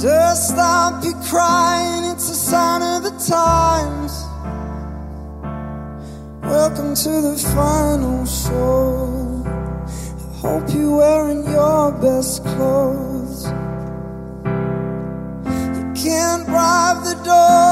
Just stop your crying, it's a sign of the times. Welcome to the final show. I hope you're wearing your best clothes. You can't bribe the door